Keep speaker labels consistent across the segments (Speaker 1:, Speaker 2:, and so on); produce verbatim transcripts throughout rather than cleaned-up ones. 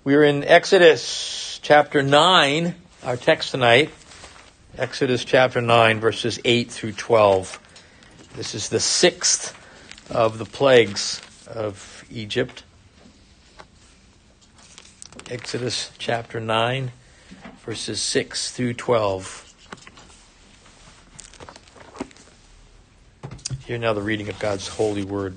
Speaker 1: We're in Exodus chapter nine, our text tonight. Exodus chapter nine, verses eight through twelve. This is the sixth of the plagues of Egypt. Exodus chapter nine, verses six through twelve. Hear now the reading of God's holy word.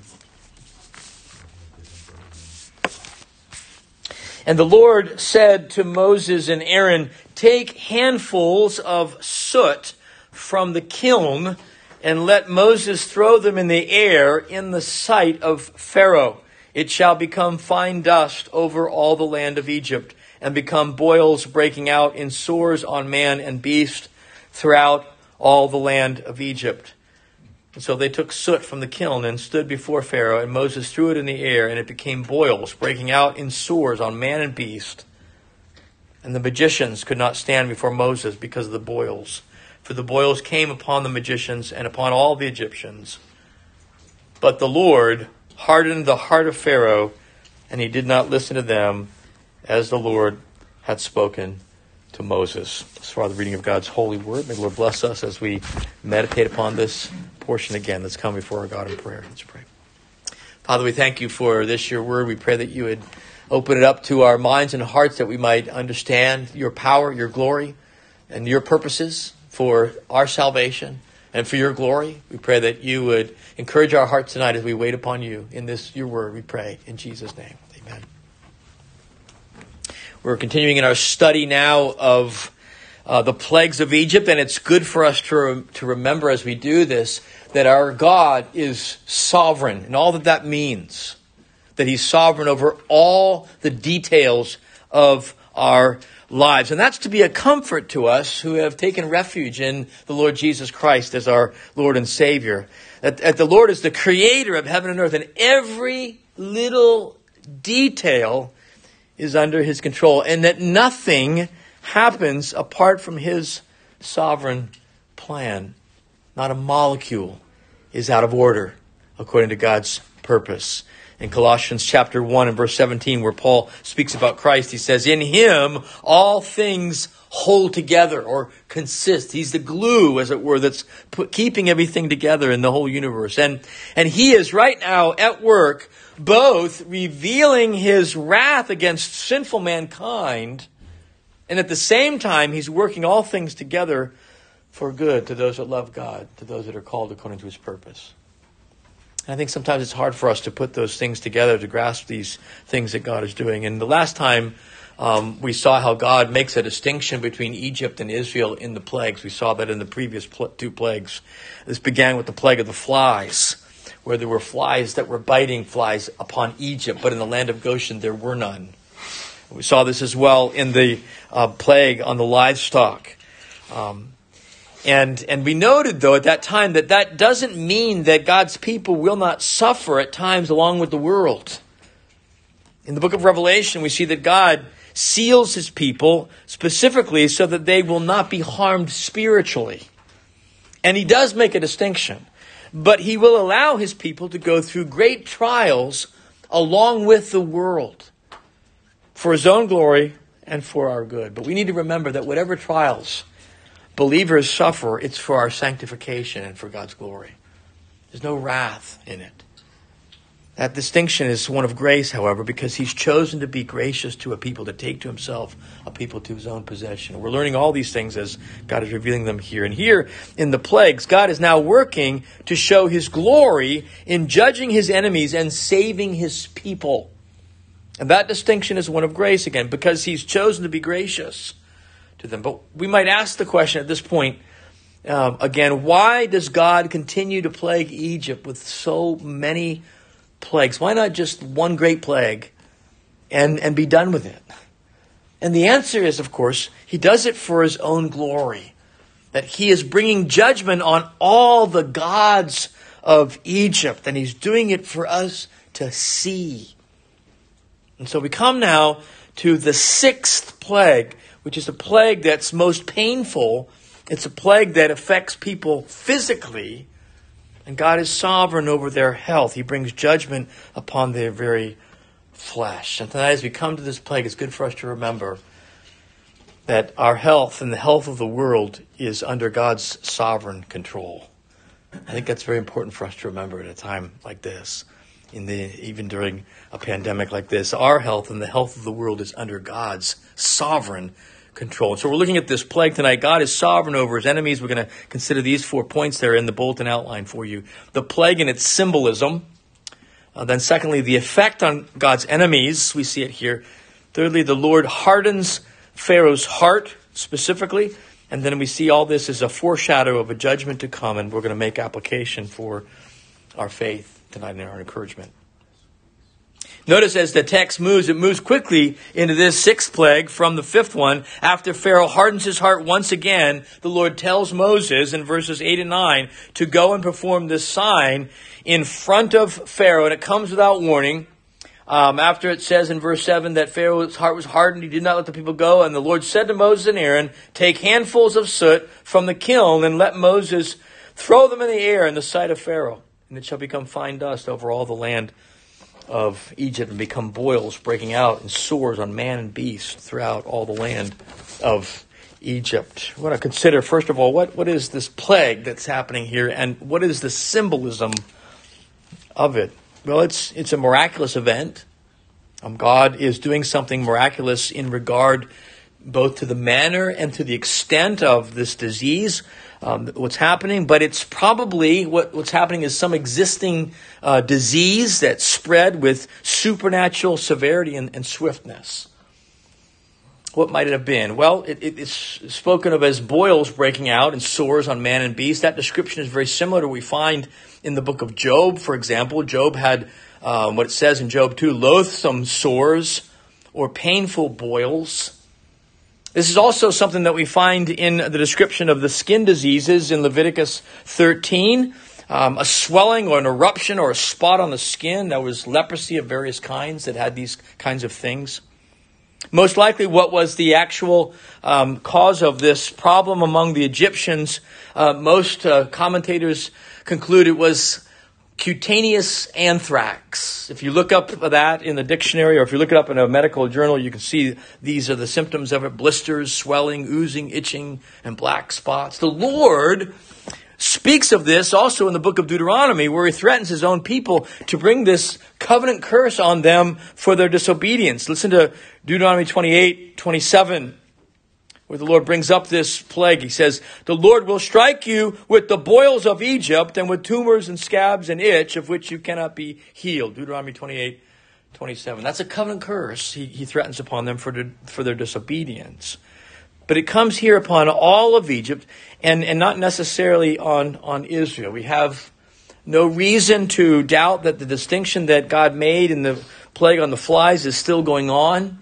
Speaker 1: And the Lord said to Moses and Aaron, "Take handfuls of soot from the kiln and let Moses throw them in the air in the sight of Pharaoh. It shall become fine dust over all the land of Egypt and become boils breaking out in sores on man and beast throughout all the land of Egypt." And so they took soot from the kiln and stood before Pharaoh, and Moses threw it in the air, and it became boils, breaking out in sores on man and beast. And the magicians could not stand before Moses because of the boils, for the boils came upon the magicians and upon all the Egyptians. But the Lord hardened the heart of Pharaoh, and he did not listen to them, as the Lord had spoken to Moses. As far as the reading of God's holy word, may the Lord bless us as we meditate upon this portion again. Let's come before our God in prayer. Let's pray. Father, we thank you for this, your word. We pray that you would open it up to our minds and hearts that we might understand your power, your glory, and your purposes for our salvation and for your glory. We pray that you would encourage our hearts tonight as we wait upon you in this, your word, we pray in Jesus' name. Amen. We're continuing in our study now of uh, the plagues of Egypt, and it's good for us to, re- to remember as we do this that our God is sovereign, and all that that means, that he's sovereign over all the details of our lives. And that's to be a comfort to us who have taken refuge in the Lord Jesus Christ as our Lord and Savior. That, that the Lord is the creator of heaven and earth, and every little detail is under his control, and that nothing happens apart from his sovereign plan. Not a molecule is out of order according to God's purpose. In Colossians chapter one and verse seventeen, where Paul speaks about Christ, he says, "In him all things hold together," or consist. He's the glue, as it were, that's put, keeping everything together in the whole universe. And, and he is right now at work, both revealing his wrath against sinful mankind, and at the same time, he's working all things together for good to those that love God, to those that are called according to his purpose. And I think sometimes it's hard for us to put those things together, to grasp these things that God is doing. And the last time um, we saw how God makes a distinction between Egypt and Israel in the plagues. We saw that in the previous pl- two plagues. This began with the plague of the flies, where there were flies that were biting flies upon Egypt, but in the land of Goshen there were none. We saw this as well in the uh, plague on the livestock. Um, and and we noted, though, at that time that that doesn't mean that God's people will not suffer at times along with the world. In the book of Revelation, we see that God seals his people specifically so that they will not be harmed spiritually. And he does make a distinction. But he will allow his people to go through great trials along with the world, for his own glory and for our good. But we need to remember that whatever trials believers suffer, it's for our sanctification and for God's glory. There's no wrath in it. That distinction is one of grace, however, because he's chosen to be gracious to a people, to take to himself a people to his own possession. We're learning all these things as God is revealing them here. And here in the plagues, God is now working to show his glory in judging his enemies and saving his people. And that distinction is one of grace again, because he's chosen to be gracious to them. But we might ask the question at this point, um, again, why does God continue to plague Egypt with so many plagues? Why not just one great plague and, and be done with it? And the answer is, of course, he does it for his own glory. That he is bringing judgment on all the gods of Egypt. And he's doing it for us to see. And so we come now to the sixth plague, which is a plague that's most painful. It's a plague that affects people physically. And God is sovereign over their health. He brings judgment upon their very flesh. And tonight as we come to this plague, it's good for us to remember that our health and the health of the world is under God's sovereign control. I think that's very important for us to remember at a time like this, in the even during a pandemic like this. Our health and the health of the world is under God's sovereign control. So we're looking at this plague tonight. God is sovereign over his enemies. We're going to consider these four points there in the bulletin outline for you. The plague and its symbolism. Uh, then secondly, the effect on God's enemies. We see it here. Thirdly, the Lord hardens Pharaoh's heart specifically. And then we see all this as a foreshadow of a judgment to come. And we're going to make application for our faith tonight and our encouragement. Notice as the text moves, it moves quickly into this sixth plague from the fifth one. After Pharaoh hardens his heart once again, the Lord tells Moses in verses eight and nine to go and perform this sign in front of Pharaoh. And it comes without warning. Um, after it says in verse seven that Pharaoh's heart was hardened, he did not let the people go. And the Lord said to Moses and Aaron, take handfuls of soot from the kiln and let Moses throw them in the air in the sight of Pharaoh. And it shall become fine dust over all the land of Egypt and become boils breaking out and sores on man and beast throughout all the land of Egypt. We want to consider, first of all, what, what is this plague that's happening here and what is the symbolism of it? Well, it's it's a miraculous event. Um, God is doing something miraculous in regard both to the manner and to the extent of this disease, um, what's happening. But it's probably, what, what's happening is some existing uh, disease that spread with supernatural severity and, and swiftness. What might it have been? Well, it, it is spoken of as boils breaking out and sores on man and beast. That description is very similar to what we find in the book of Job, for example. Job had um, what it says in Job two, loathsome sores or painful boils. This is also something that we find in the description of the skin diseases in Leviticus thirteen. Um, a swelling or an eruption or a spot on the skin. That was leprosy of various kinds that had these kinds of things. Most likely what was the actual um, cause of this problem among the Egyptians, uh, most uh, commentators conclude it was cutaneous anthrax. If you look up that in the dictionary or if you look it up in a medical journal, you can see these are the symptoms of it: blisters, swelling, oozing, itching, and black spots. The Lord speaks of this also in the book of Deuteronomy, where he threatens his own people to bring this covenant curse on them for their disobedience. Listen to Deuteronomy twenty-eight, twenty-seven, where the Lord brings up this plague. He says, the Lord will strike you with the boils of Egypt and with tumors and scabs and itch of which you cannot be healed. Deuteronomy twenty-eight, twenty-seven. That's a covenant curse he, he threatens upon them for, the, for their disobedience. But it comes here upon all of Egypt and, and not necessarily on, on Israel. We have no reason to doubt that the distinction that God made in the plague on the flies is still going on.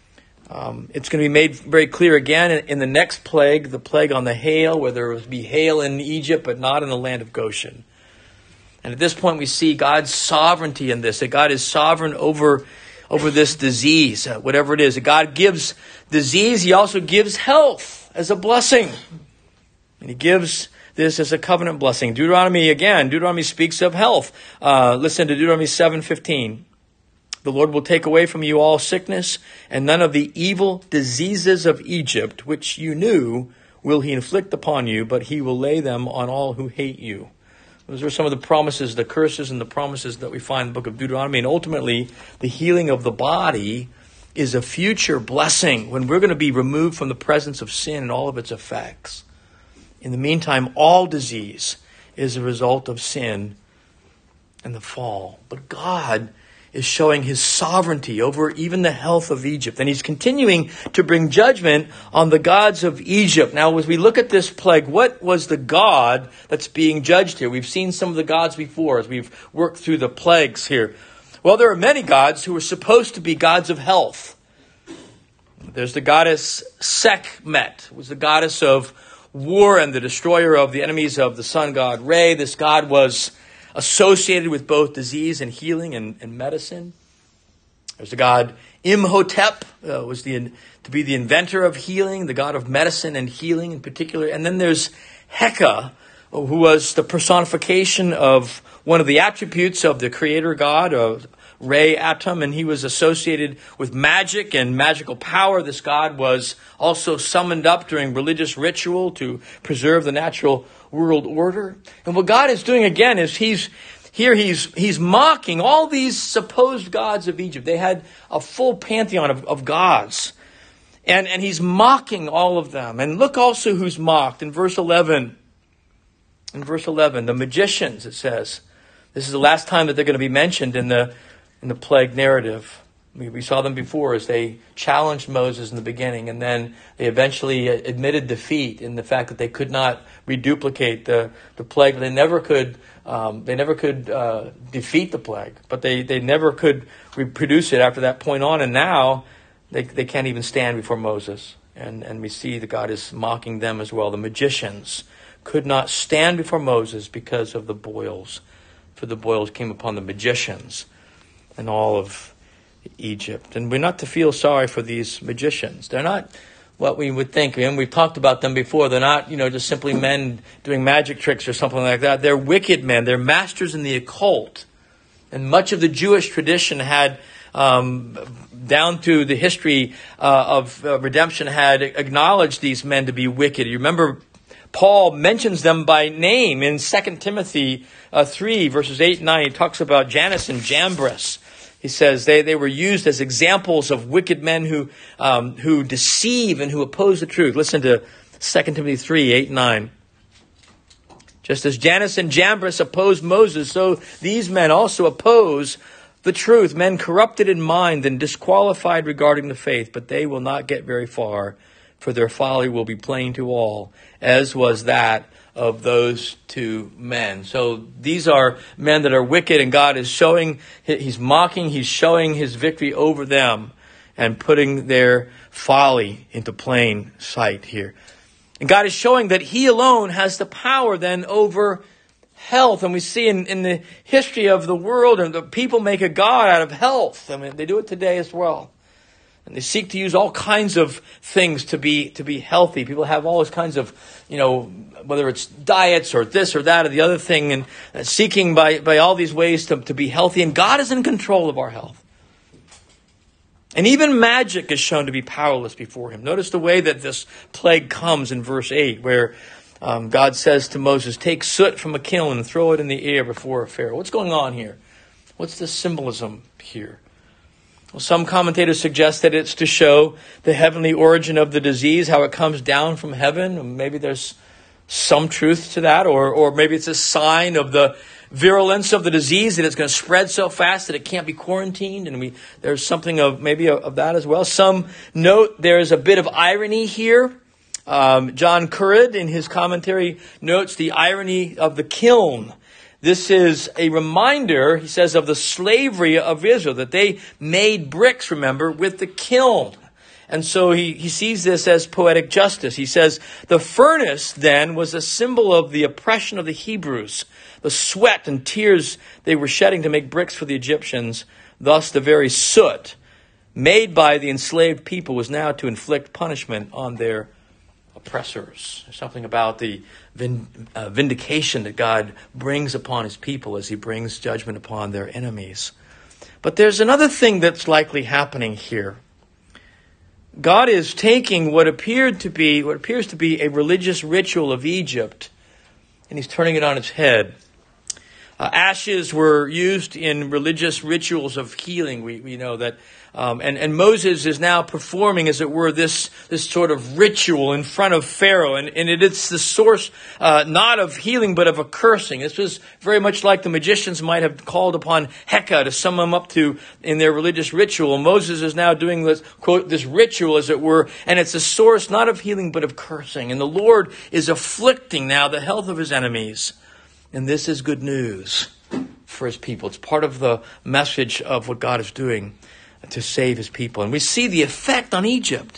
Speaker 1: Um, it's going to be made very clear again in, in the next plague, the plague on the hail, where there will be hail in Egypt but not in the land of Goshen. And at this point we see God's sovereignty in this, that God is sovereign over over this disease, uh, whatever it is. God gives disease. He also gives health as a blessing. And he gives this as a covenant blessing. Deuteronomy, again, Deuteronomy speaks of health. Uh, listen to Deuteronomy seven fifteen. The Lord will take away from you all sickness, and none of the evil diseases of Egypt, which you knew, will he inflict upon you, but he will lay them on all who hate you. Those are some of the promises, the curses and the promises that we find in the book of Deuteronomy. And ultimately, the healing of the body is a future blessing when we're going to be removed from the presence of sin and all of its effects. In the meantime, all disease is a result of sin and the fall. But God is showing his sovereignty over even the health of Egypt. And he's continuing to bring judgment on the gods of Egypt. Now, as we look at this plague, what was the god that's being judged here? We've seen some of the gods before as we've worked through the plagues here. Well, there are many gods who are supposed to be gods of health. There's the goddess Sekhmet, who was the goddess of war and the destroyer of the enemies of the sun god Re. This god was associated with both disease and healing and, and medicine. There's the god Imhotep, uh, was the to be the inventor of healing, the god of medicine and healing in particular. And then there's Heka, who was the personification of one of the attributes of the creator god, of Re Atum, and he was associated with magic and magical power. This god was also summoned up during religious ritual to preserve the natural world order. And what God is doing again is he's here he's he's mocking all these supposed gods of Egypt. They had a full pantheon of, of gods. And, and he's mocking all of them. And look also who's mocked in verse eleven. In verse eleven, the magicians, it says. This is the last time that they're going to be mentioned in the in the plague narrative. We, we saw them before as they challenged Moses in the beginning, and then they eventually admitted defeat in the fact that they could not reduplicate the, the plague. They never could um, they never could uh, defeat the plague, but they, they never could reproduce it after that point on. And now they they can't even stand before Moses, and and we see that God is mocking them as well. The magicians could not stand before Moses because of the boils. For the boils came upon the magicians and all of Egypt. And we're not to feel sorry for these magicians. They're not what we would think. And we've talked about them before. They're not, you know, just simply men doing magic tricks or something like that. They're wicked men. They're masters in the occult. And much of the Jewish tradition had, um, down to the history uh, of uh, redemption, had acknowledged these men to be wicked. You remember Paul mentions them by name in Second Timothy uh, three, verses eight and nine. He talks about Jannes and Jambres. He says they, they were used as examples of wicked men who um, who deceive and who oppose the truth. Listen to Second Timothy three, eight and nine. Just as Jannes and Jambres opposed Moses, so these men also oppose the truth. Men corrupted in mind and disqualified regarding the faith, but they will not get very far, for their folly will be plain to all, as was that of those two men. So these are men that are wicked, and God is showing, he's mocking, he's showing his victory over them and putting their folly into plain sight here. And God is showing that he alone has the power then over health. And we see in, in the history of the world, and the people make a god out of health. I mean, they do it today as well. And they seek to use all kinds of things to be to be healthy. People have all those kinds of, you know, whether it's diets or this or that or the other thing, and uh, seeking by, by all these ways to, to be healthy. And God is in control of our health. And even magic is shown to be powerless before him. Notice the way that this plague comes in verse eight, where um, God says to Moses, take soot from a kiln and throw it in the air before Pharaoh. What's going on here? What's the symbolism here? Well, some commentators suggest that it's to show the heavenly origin of the disease, how it comes down from heaven. Maybe there's some truth to that, or or maybe it's a sign of the virulence of the disease, that it's going to spread so fast that it can't be quarantined, and we there's something of maybe of, of that as well. Some note there's a bit of irony here. Um, John Currid, in his commentary, notes the irony of the kiln. This is a reminder, he says, of the slavery of Israel, that they made bricks, remember, with the kiln. And so he, he sees this as poetic justice. He says, the furnace then was a symbol of the oppression of the Hebrews, the sweat and tears they were shedding to make bricks for the Egyptians. Thus, the very soot made by the enslaved people was now to inflict punishment on their oppressors. There's something about the vind- uh, vindication that God brings upon his people as he brings judgment upon their enemies. But there's another thing that's likely happening here. God is taking what appeared to be, what appears to be a religious ritual of Egypt, and he's turning it on its head. Uh, ashes were used in religious rituals of healing. We, we know that. Um, and, and Moses is now performing, as it were, this, this sort of ritual in front of Pharaoh. And, and it, it's the source, uh, not of healing, but of a cursing. This was very much like the magicians might have called upon Heka to sum them up to in their religious ritual. Moses is now doing this, quote, this ritual, as it were, and it's a source not of healing, but of cursing. And the Lord is afflicting now the health of his enemies. And this is good news for his people. It's part of the message of what God is doing to save his people. And we see the effect on Egypt.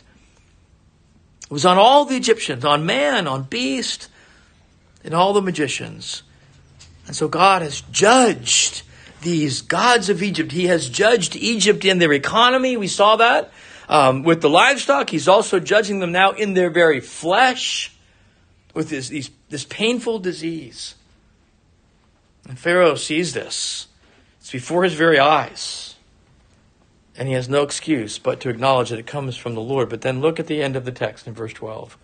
Speaker 1: It was on all the Egyptians, on man, on beast, and all the magicians. And so God has judged these gods of Egypt. He has judged Egypt in their economy. We saw that um, with the livestock. He's also judging them now in their very flesh with this, these, this painful disease. And Pharaoh sees this. It's before his very eyes. And he has no excuse but to acknowledge that it comes from the Lord. But then look at the end of the text in verse twelve.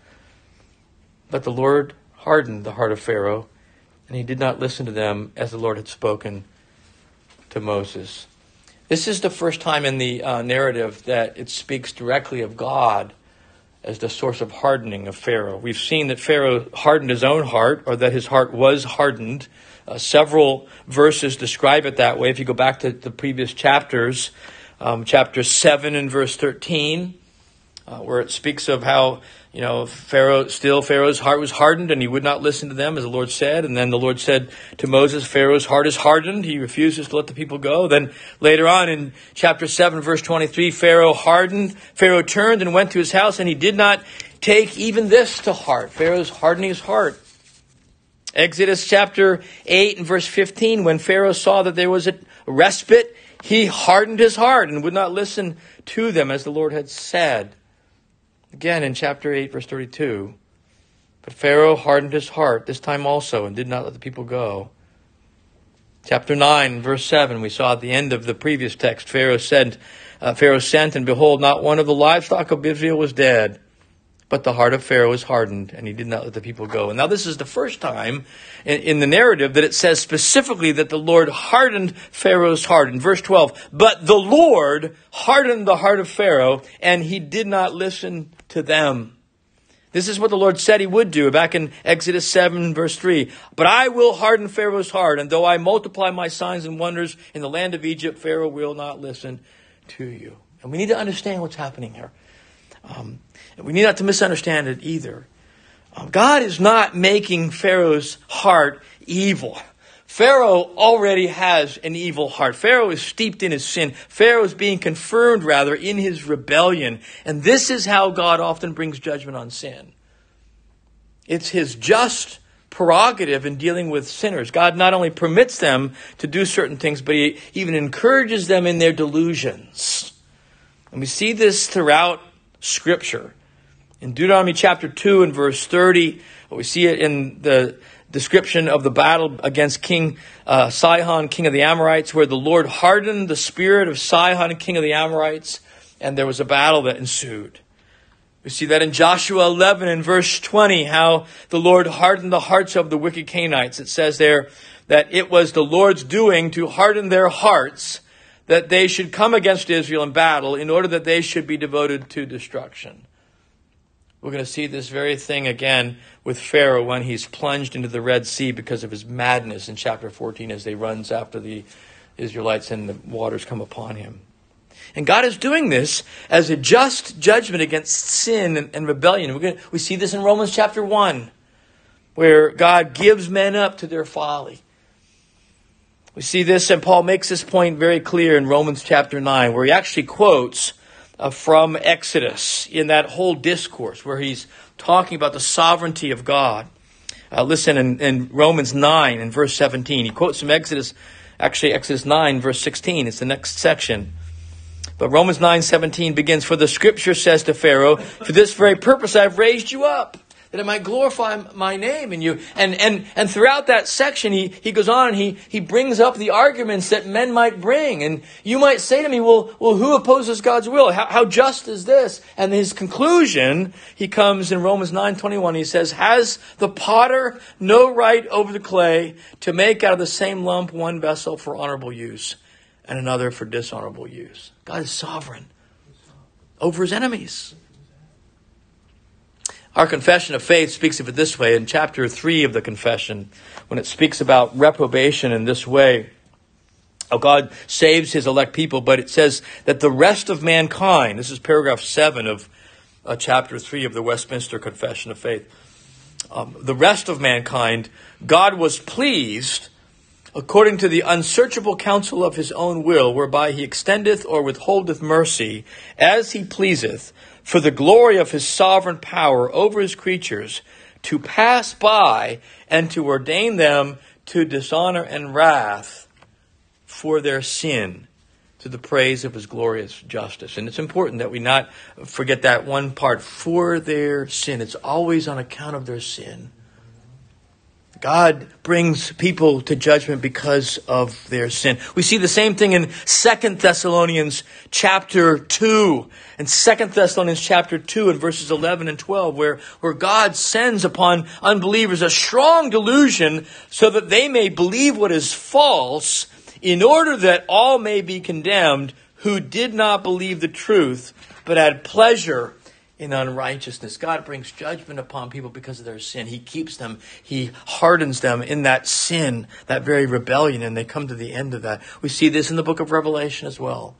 Speaker 1: But the Lord hardened the heart of Pharaoh, and he did not listen to them as the Lord had spoken to Moses. This is the first time in the uh, narrative that it speaks directly of God as the source of hardening of Pharaoh. We've seen that Pharaoh hardened his own heart, or that his heart was hardened. Uh, several verses describe it that way. If you go back to the previous chapters, um, chapter seven and verse thirteen, uh, where it speaks of how, you know, Pharaoh, still Pharaoh's heart was hardened and he would not listen to them, as the Lord said. And then the Lord said to Moses, Pharaoh's heart is hardened. He refuses to let the people go. Then later on in chapter seven, verse twenty-three, Pharaoh hardened. Pharaoh turned and went to his house, and he did not take even this to heart. Pharaoh's hardening his heart. Exodus chapter eight and verse fifteen, when Pharaoh saw that there was a respite, he hardened his heart and would not listen to them as the Lord had said. Again in chapter eight, verse thirty-two, but Pharaoh hardened his heart this time also and did not let the people go. Chapter nine, verse seven, we saw at the end of the previous text, Pharaoh sent, uh, Pharaoh sent, and behold, not one of the livestock of Israel was dead. But the heart of Pharaoh was hardened, and he did not let the people go. And now this is the first time in, in the narrative that it says specifically that the Lord hardened Pharaoh's heart. In verse twelve, but the Lord hardened the heart of Pharaoh, and he did not listen to them. This is what the Lord said he would do back in Exodus seven, verse three. But I will harden Pharaoh's heart, and though I multiply my signs and wonders in the land of Egypt, Pharaoh will not listen to you. And we need to understand what's happening here. Um, we need not to misunderstand it either. Um, God is not making Pharaoh's heart evil. Pharaoh already has an evil heart. Pharaoh is steeped in his sin. Pharaoh is being confirmed, rather, in his rebellion. And this is how God often brings judgment on sin. It's his just prerogative in dealing with sinners. God not only permits them to do certain things, but he even encourages them in their delusions. And we see this throughout Scripture. In Deuteronomy chapter two and verse thirty, we see it in the description of the battle against King uh, Sihon, king of the Amorites, where the Lord hardened the spirit of Sihon, king of the Amorites, and there was a battle that ensued. We see that in Joshua eleven and verse twenty, how the Lord hardened the hearts of the wicked Canaanites. It says there that it was the Lord's doing to harden their hearts, that they should come against Israel in battle in order that they should be devoted to destruction. We're going to see this very thing again with Pharaoh when he's plunged into the Red Sea because of his madness in chapter fourteen as he runs after the Israelites and the waters come upon him. And God is doing this as a just judgment against sin and, and rebellion. We're going to, we see this in Romans chapter one, where God gives men up to their folly. We see this, and Paul makes this point very clear in Romans chapter nine, where he actually quotes uh, from Exodus in that whole discourse, where he's talking about the sovereignty of God. Uh, listen, in, in Romans nine and verse seventeen, he quotes from Exodus, actually Exodus nine, verse sixteen. It's the next section. But Romans nine seventeen begins, for the scripture says to Pharaoh, for this very purpose I have raised you up, that I might glorify my name in you. And and and throughout that section, he, he goes on and he, he brings up the arguments that men might bring. And you might say to me, well, well, who opposes God's will? How, how just is this? And his conclusion, he comes in Romans nine twenty-one. He says, has the potter no right over the clay to make out of the same lump one vessel for honorable use and another for dishonorable use? God is sovereign over his enemies. Our confession of faith speaks of it this way in chapter three of the confession, when it speaks about reprobation in this way. Oh, God saves his elect people, but it says that the rest of mankind, this is paragraph seven of uh, chapter three of the Westminster Confession of Faith. Um, the rest of mankind, God was pleased according to the unsearchable counsel of his own will, whereby he extendeth or withholdeth mercy as he pleaseth, for the glory of his sovereign power over his creatures, to pass by and to ordain them to dishonor and wrath for their sin, to the praise of his glorious justice. And it's important that we not forget that one part, for their sin. It's always on account of their sin. God brings people to judgment because of their sin. We see the same thing in Second Thessalonians chapter two. In Second Thessalonians chapter two and verses eleven and twelve, where, where God sends upon unbelievers a strong delusion so that they may believe what is false, in order that all may be condemned who did not believe the truth, but had pleasure in unrighteousness. God brings judgment upon people because of their sin. He keeps them. He hardens them in that sin, that very rebellion, and they come to the end of that. We see this in the book of Revelation as well.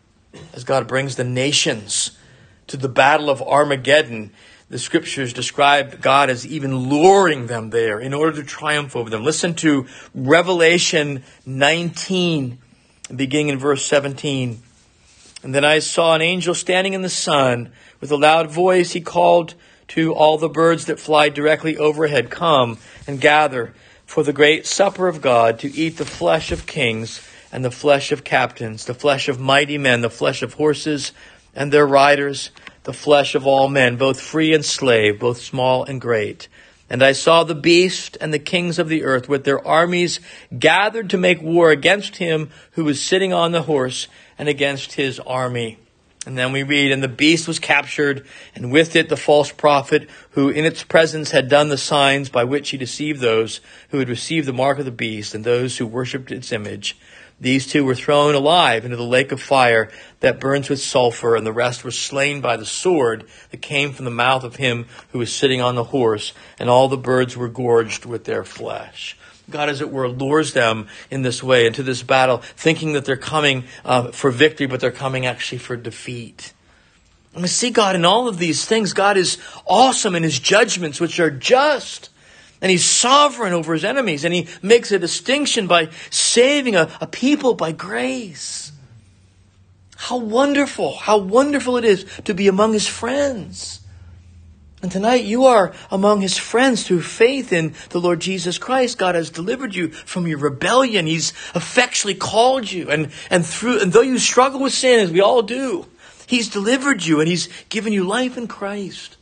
Speaker 1: As God brings the nations to the battle of Armageddon, the scriptures describe God as even luring them there in order to triumph over them. Listen to Revelation nineteen, beginning in verse seventeen. And then I saw an angel standing in the sun. With a loud voice, he called to all the birds that fly directly overhead, "Come and gather for the great supper of God, to eat the flesh of kings and the flesh of captains, the flesh of mighty men, the flesh of horses and their riders, the flesh of all men, both free and slave, both small and great. And I saw the beast and the kings of the earth with their armies gathered to make war against him who was sitting on the horse and against his army." And then we read, "And the beast was captured, and with it the false prophet, who in its presence had done the signs by which he deceived those who had received the mark of the beast and those who worshipped its image. These two were thrown alive into the lake of fire that burns with sulfur, and the rest were slain by the sword that came from the mouth of him who was sitting on the horse, and all the birds were gorged with their flesh." God, as it were, lures them in this way into this battle, thinking that they're coming uh, for victory, but they're coming actually for defeat. And we see God in all of these things. God is awesome in his judgments, which are just. And he's sovereign over his enemies. And he makes a distinction by saving a, a people by grace. How wonderful, how wonderful it is to be among his friends. And tonight you are among his friends through faith in the Lord Jesus Christ. God has delivered you from your rebellion. He's effectually called you. And, and through, and though you struggle with sin, as we all do, he's delivered you and he's given you life in Christ.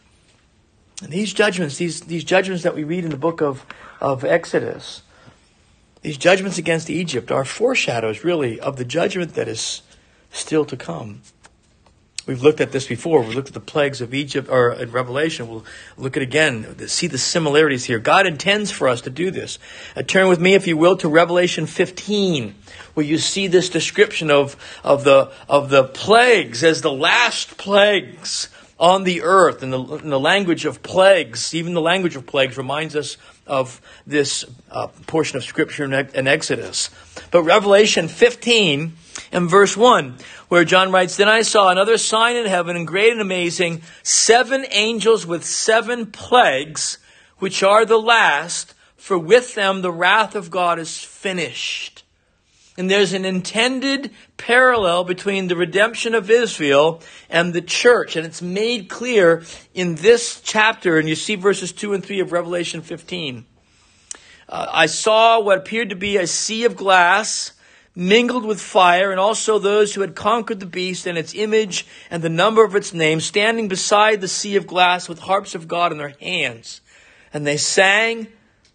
Speaker 1: And these judgments, these, these judgments that we read in the book of, of Exodus, these judgments against Egypt are foreshadows really of the judgment that is still to come. We've looked at this before. We looked at the plagues of Egypt, or in Revelation. We'll look at it again, see the similarities here. God intends for us to do this. Uh, turn with me, if you will, to Revelation fifteen, where you see this description of, of the of the plagues as the last plagues on the earth. And the, in the language of plagues, even the language of plagues reminds us of this uh, portion of Scripture in, in Exodus. But Revelation fifteen and verse one, where John writes, "Then I saw another sign in heaven, and great and amazing, seven angels with seven plagues, which are the last, for with them the wrath of God is finished." And there's an intended parallel between the redemption of Israel and the church. And it's made clear in this chapter. And you see verses two and three of Revelation fifteen. Uh, I saw what appeared to be a sea of glass mingled with fire, and also those who had conquered the beast and its image and the number of its name, standing beside the sea of glass with harps of God in their hands. And they sang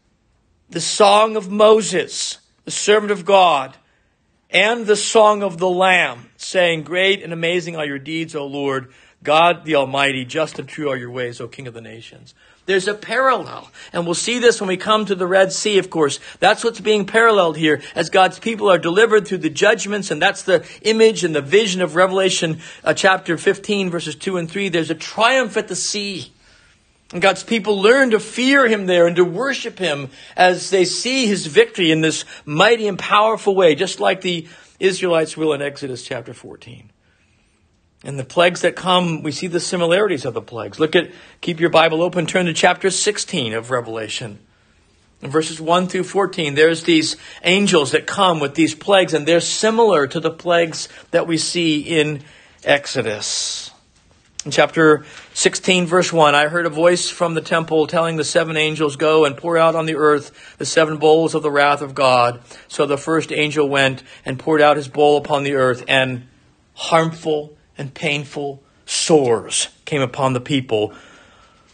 Speaker 1: the song of Moses, the servant of God, and the song of the Lamb, saying, "Great and amazing are your deeds, O Lord, God the Almighty. Just and true are your ways, O King of the nations." There's a parallel. And we'll see this when we come to the Red Sea, of course. That's what's being paralleled here as God's people are delivered through the judgments. And that's the image and the vision of Revelation uh, chapter fifteen, verses two and three. There's a triumph at the sea. And God's people learn to fear him there and to worship him as they see his victory in this mighty and powerful way, just like the Israelites will in Exodus chapter fourteen. And the plagues that come, we see the similarities of the plagues. Look at, keep your Bible open, turn to chapter sixteen of Revelation. In verses one through fourteen, there's these angels that come with these plagues, and they're similar to the plagues that we see in Exodus. In chapter sixteen, verse one, I heard a voice from the temple telling the seven angels, "Go and pour out on the earth the seven bowls of the wrath of God." So the first angel went and poured out his bowl upon the earth, and harmful and painful sores came upon the people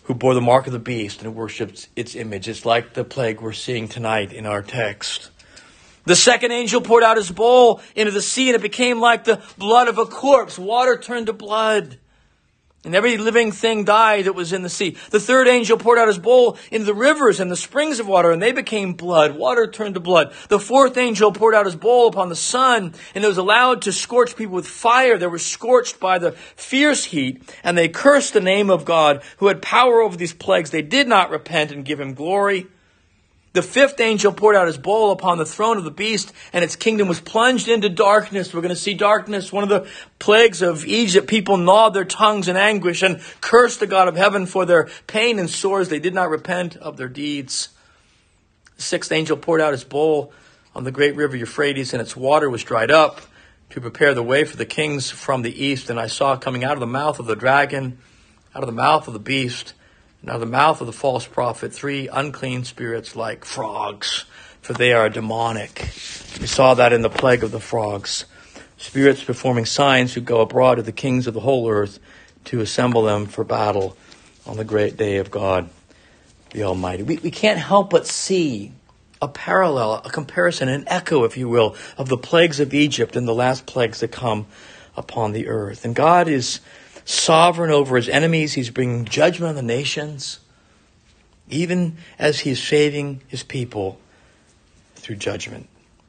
Speaker 1: who bore the mark of the beast and worshipped its image. It's like the plague we're seeing tonight in our text. The second angel poured out his bowl into the sea, and it became like the blood of a corpse. Water turned to blood, and every living thing died that was in the sea. The third angel poured out his bowl into the rivers and the springs of water, and they became blood. Water turned to blood. The fourth angel poured out his bowl upon the sun, and it was allowed to scorch people with fire. They were scorched by the fierce heat, and they cursed the name of God, who had power over these plagues. They did not repent and give him glory. The fifth angel poured out his bowl upon the throne of the beast, and its kingdom was plunged into darkness. We're going to see darkness. One of the plagues of Egypt, people gnawed their tongues in anguish and cursed the God of heaven for their pain and sores. They did not repent of their deeds. The sixth angel poured out his bowl on the great river Euphrates, and its water was dried up to prepare the way for the kings from the east. And I saw coming out of the mouth of the dragon, out of the mouth of the beast, and out of the mouth of the false prophet, three unclean spirits like frogs, for they are demonic. We saw that in the plague of the frogs. Spirits performing signs who go abroad to the kings of the whole earth to assemble them for battle on the great day of God the Almighty. We, we can't help but see a parallel, a comparison, an echo, if you will, of the plagues of Egypt and the last plagues that come upon the earth. And God is sovereign over his enemies. He's bringing judgment on the nations, even as he is saving his people through judgment.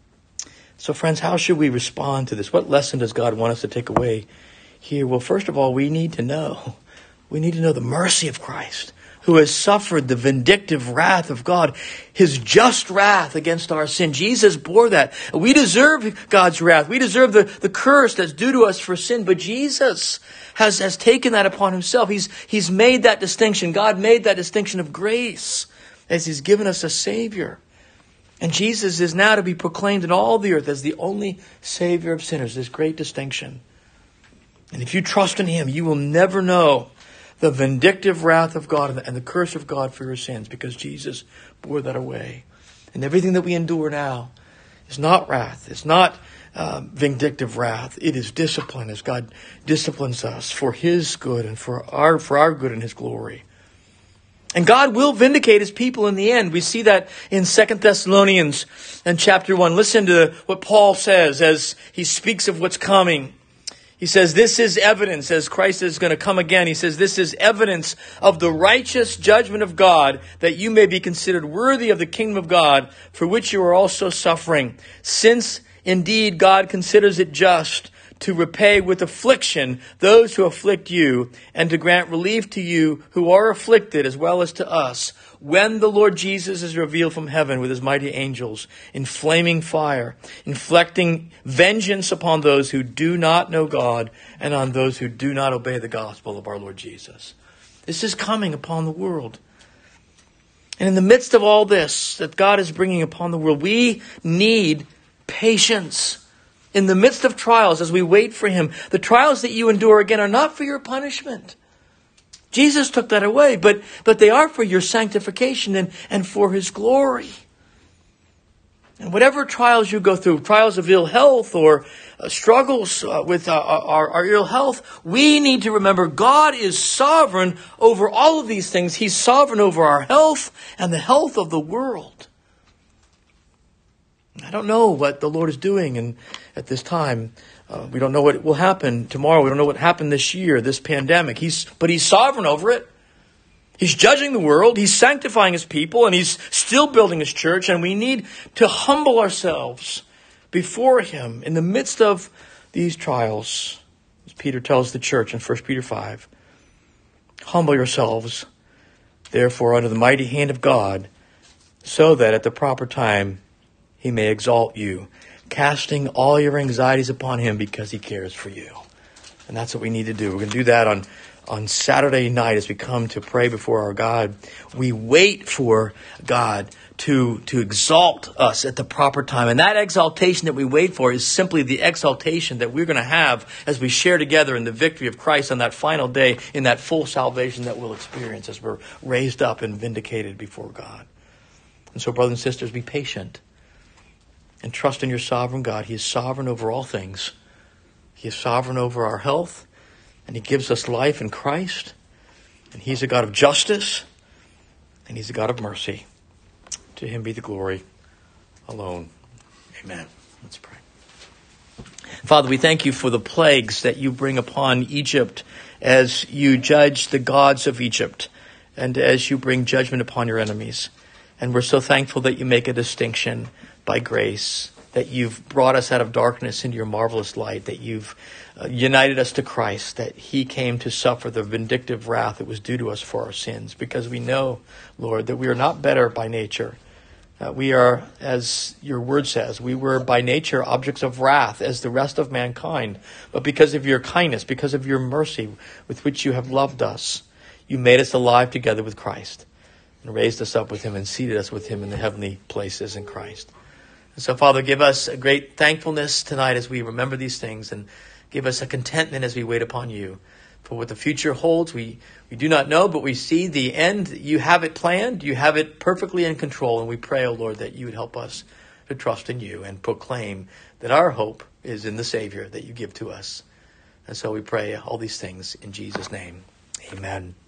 Speaker 1: So friends, how should we respond to this? What lesson does God want us to take away here? Well, first of all, we need to know. We need to know the mercy of Christ, who has suffered the vindictive wrath of God, his just wrath against our sin. Jesus bore that. We deserve God's wrath. We deserve the, the curse that's due to us for sin. But Jesus has, has taken that upon himself. He's, he's made that distinction. God made that distinction of grace as he's given us a Savior. And Jesus is now to be proclaimed in all the earth as the only Savior of sinners. This great distinction. And if you trust in him, you will never know the vindictive wrath of God and the curse of God for your sins, because Jesus bore that away. And everything that we endure now is not wrath. It's not uh, vindictive wrath. It is discipline, as God disciplines us for his good and for our, for our good and his glory. And God will vindicate his people in the end. We see that in Second Thessalonians and chapter one. Listen to what Paul says as he speaks of what's coming. He says, this is evidence, as Christ is going to come again. He says, this is evidence of the righteous judgment of God, that you may be considered worthy of the kingdom of God, for which you are also suffering. Since indeed God considers it just to repay with affliction those who afflict you, and to grant relief to you who are afflicted, as well as to us, when the Lord Jesus is revealed from heaven with his mighty angels in flaming fire, inflicting vengeance upon those who do not know God and on those who do not obey the gospel of our Lord Jesus. This is coming upon the world. And in the midst of all this that God is bringing upon the world, we need patience. In the midst of trials, as we wait for him, the trials that you endure, again, are not for your punishment. Jesus took that away, but, but they are for your sanctification and, and for his glory. And whatever trials you go through, trials of ill health or uh, struggles uh, with uh, our, our ill health, we need to remember God is sovereign over all of these things. He's sovereign over our health and the health of the world. I don't know what the Lord is doing and at this time. Uh, we don't know what will happen tomorrow. We don't know what happened this year, this pandemic. He's, but he's sovereign over it. He's judging the world. He's sanctifying his people, and he's still building his church. And we need to humble ourselves before him in the midst of these trials. As Peter tells the church in First Peter five, humble yourselves, therefore, under the mighty hand of God, so that at the proper time he may exalt you, casting all your anxieties upon him because he cares for you. And that's what we need to do. We're going to do that on, on Saturday night as we come to pray before our God. We wait for God to, to exalt us at the proper time. And that exaltation that we wait for is simply the exaltation that we're going to have as we share together in the victory of Christ on that final day, in that full salvation that we'll experience as we're raised up and vindicated before God. And so, brothers and sisters, be patient. And trust in your sovereign God. He is sovereign over all things. He is sovereign over our health. And he gives us life in Christ. And he's a God of justice, and he's a God of mercy. To him be the glory alone. Amen. Let's pray. Father, we thank you for the plagues that you bring upon Egypt as you judge the gods of Egypt and as you bring judgment upon your enemies. And we're so thankful that you make a distinction by grace, that you've brought us out of darkness into your marvelous light, that you've uh, united us to Christ, that he came to suffer the vindictive wrath that was due to us for our sins, because we know, Lord, that we are not better by nature. Uh, we are, as your word says, we were by nature objects of wrath as the rest of mankind. But because of your kindness, because of your mercy with which you have loved us, you made us alive together with Christ and raised us up with him and seated us with him in the heavenly places in Christ. And so, Father, give us a great thankfulness tonight as we remember these things, and give us a contentment as we wait upon you. For what the future holds, we, we do not know, but we see the end. You have it planned. You have it perfectly in control. And we pray, O Lord, that you would help us to trust in you and proclaim that our hope is in the Savior that you give to us. And so we pray all these things in Jesus' name. Amen.